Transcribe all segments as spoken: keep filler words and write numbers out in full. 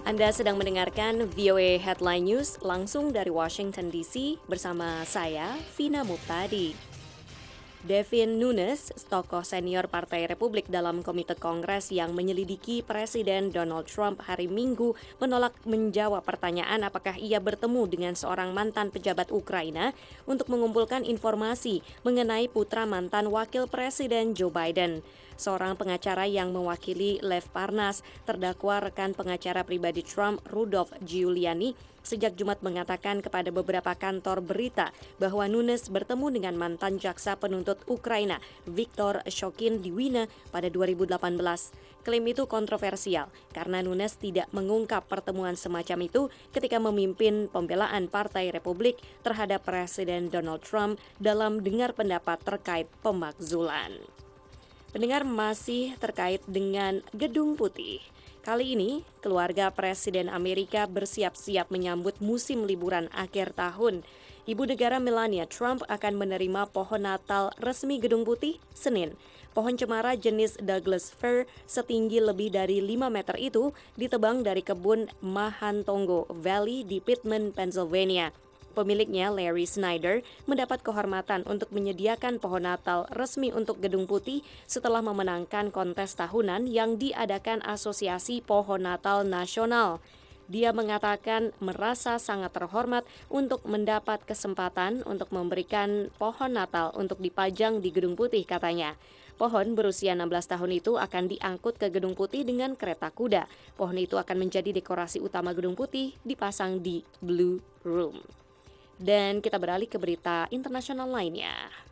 Anda sedang mendengarkan V O A Headline News langsung dari Washington D C bersama saya, Vina Muptadi. Devin Nunes, tokoh senior Partai Republik dalam Komite Kongres yang menyelidiki Presiden Donald Trump hari Minggu, menolak menjawab pertanyaan apakah ia bertemu dengan seorang mantan pejabat Ukraina untuk mengumpulkan informasi mengenai putra mantan Wakil Presiden Joe Biden. Seorang pengacara yang mewakili Lev Parnas, terdakwa rekan pengacara pribadi Trump, Rudolph Giuliani, sejak Jumat mengatakan kepada beberapa kantor berita bahwa Nunes bertemu dengan mantan jaksa penuntut Ukraina, Viktor Shokin Diwina, pada dua ribu delapan belas. Klaim itu kontroversial karena Nunes tidak mengungkap pertemuan semacam itu ketika memimpin pembelaan Partai Republik terhadap Presiden Donald Trump dalam dengar pendapat terkait pemakzulan. Pendengar, masih terkait dengan Gedung Putih. Kali ini, keluarga Presiden Amerika bersiap-siap menyambut musim liburan akhir tahun. Ibu negara Melania Trump akan menerima pohon Natal resmi Gedung Putih Senin. Pohon cemara jenis Douglas fir setinggi lebih dari lima meter itu ditebang dari kebun Mahantongo Valley di Pittman, Pennsylvania. Pemiliknya, Larry Snyder, mendapat kehormatan untuk menyediakan pohon Natal resmi untuk Gedung Putih setelah memenangkan kontes tahunan yang diadakan Asosiasi Pohon Natal Nasional. Dia mengatakan merasa sangat terhormat untuk mendapat kesempatan untuk memberikan pohon Natal untuk dipajang di Gedung Putih, katanya. Pohon berusia enam belas tahun itu akan diangkut ke Gedung Putih dengan kereta kuda. Pohon itu akan menjadi dekorasi utama Gedung Putih, dipasang di Blue Room. Dan kita beralih ke berita internasional lainnya.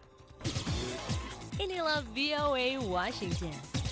Inilah V O A Washington.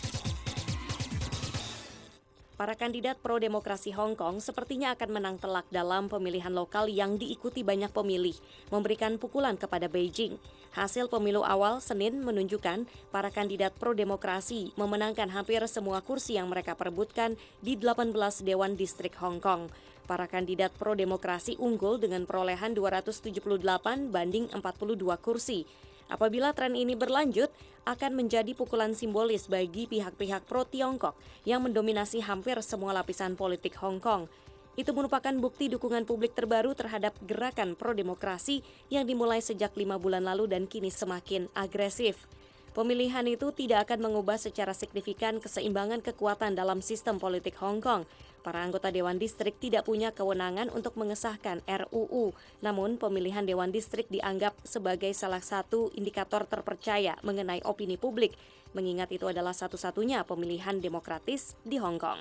Para kandidat pro-demokrasi Hong Kong sepertinya akan menang telak dalam pemilihan lokal yang diikuti banyak pemilih, memberikan pukulan kepada Beijing. Hasil pemilu awal Senin menunjukkan para kandidat pro-demokrasi memenangkan hampir semua kursi yang mereka perebutkan di delapan belas Dewan Distrik Hong Kong. Para kandidat pro-demokrasi unggul dengan perolehan dua ratus tujuh puluh delapan banding empat puluh dua kursi. Apabila tren ini berlanjut, akan menjadi pukulan simbolis bagi pihak-pihak pro-Tiongkok yang mendominasi hampir semua lapisan politik Hong Kong. Itu merupakan bukti dukungan publik terbaru terhadap gerakan pro-demokrasi yang dimulai sejak lima bulan lalu dan kini semakin agresif. Pemilihan itu tidak akan mengubah secara signifikan keseimbangan kekuatan dalam sistem politik Hong Kong. Para anggota Dewan Distrik tidak punya kewenangan untuk mengesahkan R U U. Namun, pemilihan Dewan Distrik dianggap sebagai salah satu indikator terpercaya mengenai opini publik, mengingat itu adalah satu-satunya pemilihan demokratis di Hong Kong.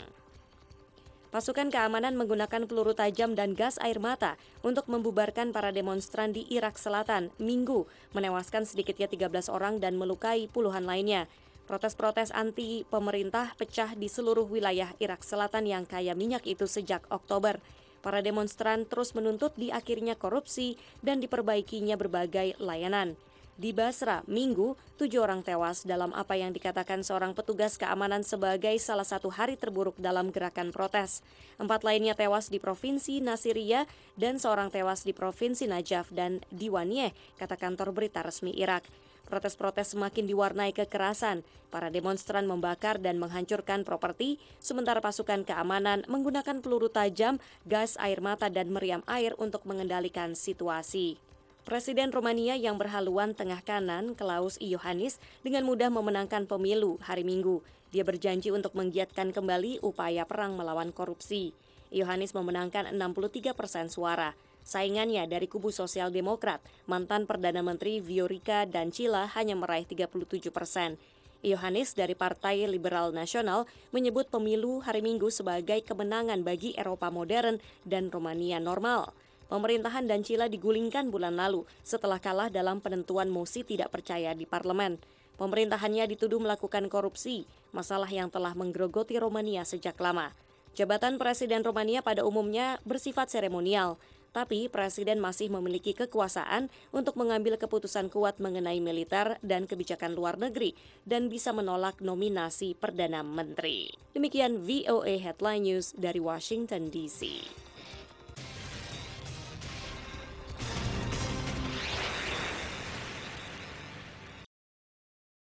Pasukan keamanan menggunakan peluru tajam dan gas air mata untuk membubarkan para demonstran di Irak Selatan Minggu, menewaskan sedikitnya tiga belas orang dan melukai puluhan lainnya. Protes-protes anti pemerintah pecah di seluruh wilayah Irak Selatan yang kaya minyak itu sejak Oktober. Para demonstran terus menuntut diakhirnya korupsi dan diperbaikinya berbagai layanan. Di Basra, Minggu, tujuh orang tewas dalam apa yang dikatakan seorang petugas keamanan sebagai salah satu hari terburuk dalam gerakan protes. Empat lainnya tewas di Provinsi Nasiriyah dan seorang tewas di Provinsi Najaf dan Diwaniyah, kata kantor berita resmi Irak. Protes-protes semakin diwarnai kekerasan. Para demonstran membakar dan menghancurkan properti, sementara pasukan keamanan menggunakan peluru tajam, gas air mata dan meriam air untuk mengendalikan situasi. Presiden Romania yang berhaluan tengah kanan, Klaus Iohannis, dengan mudah memenangkan pemilu hari Minggu. Dia berjanji untuk menggiatkan kembali upaya perang melawan korupsi. Iohannis memenangkan enam puluh tiga persen suara. Saingannya dari kubu Sosial Demokrat, mantan Perdana Menteri Viorica Dăncilă hanya meraih tiga puluh tujuh persen. Iohannis dari Partai Liberal Nasional menyebut pemilu hari Minggu sebagai kemenangan bagi Eropa modern dan Romania normal. Pemerintahan Dăncilă digulingkan bulan lalu setelah kalah dalam penentuan mosi tidak percaya di parlemen. Pemerintahannya dituduh melakukan korupsi, masalah yang telah menggerogoti Romania sejak lama. Jabatan Presiden Romania pada umumnya bersifat seremonial, tapi Presiden masih memiliki kekuasaan untuk mengambil keputusan kuat mengenai militer dan kebijakan luar negeri dan bisa menolak nominasi Perdana Menteri. Demikian V O A Headline News dari Washington D C.